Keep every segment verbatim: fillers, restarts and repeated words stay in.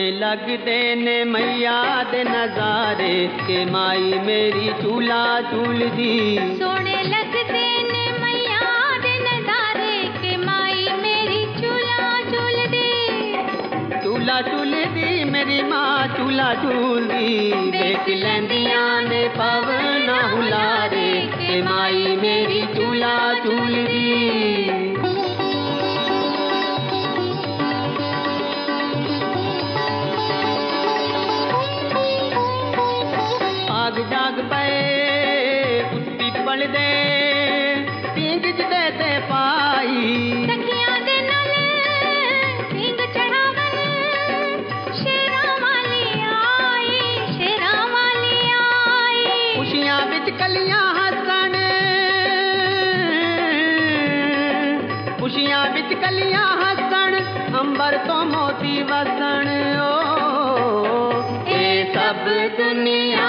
लगदे ने मैया दे नजारे के माई मेरी चूल्हा चूलदी। सोने लगदे ने मैया दे नजारे के माई मेरी चूल्हा चूलदी। चूल्हा चूलदी मेरी माँ चूल्हा चूलदी। देख लैंदियां ने पवना हुलारे के माई मेरी चूल्हा चूलदी। आग जाग पे उस पीपल दे पींग दे ते पाई। सखियां दे नाल पींग चढ़ावन शेरां वाली आई, शेरां वाली आई। खुशियां विच कलियां हसन, खुशियां विच कलियां हसन, अंबर तो मोती वसन। ओ ए सब दुनिया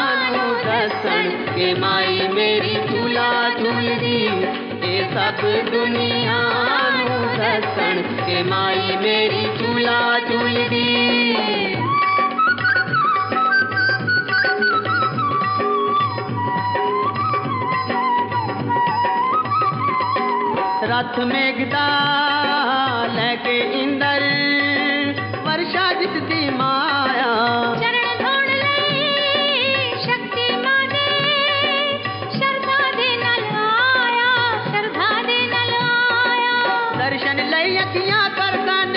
के माई मेरी चूल्हा चूलदी। ए सब दुनिया दसन के माई मेरी चूल्हा चूलदी। रथ मेघदा लेके इंदर वर्षा जिसदी माया। दर्शन लई अखियां तरसन,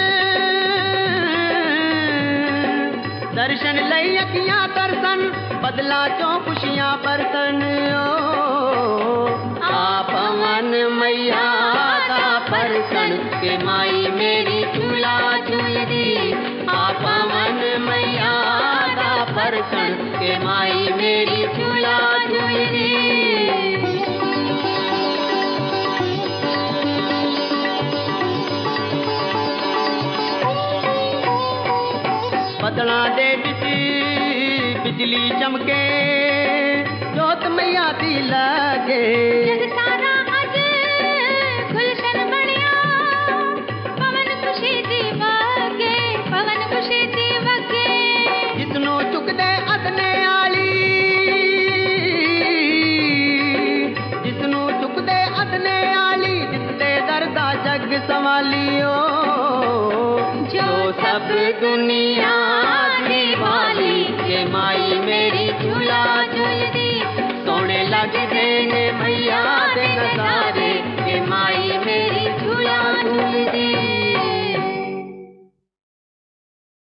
दर्शन लई अखियां तरसन, बदला चों खुशियां बरसन। ओ आ पवन मैया दा परसन के माई मेरी चूल्हा चूलदी। आ पवन मैया दा परसन के माई मेरी चूल्हा चूलदी। बदला दे बिच बिजली चमके, जोत मैया दी लगे। जग सारा अज गुलशन बनिया, पवन खुशी दी वगे, पवन खुशी दी वगे। जिसनों चुकदे अदने आली, जिसनों चुकदे अदने आली, जिसदे दर्दा जग संभालियो। जो सब दुनिया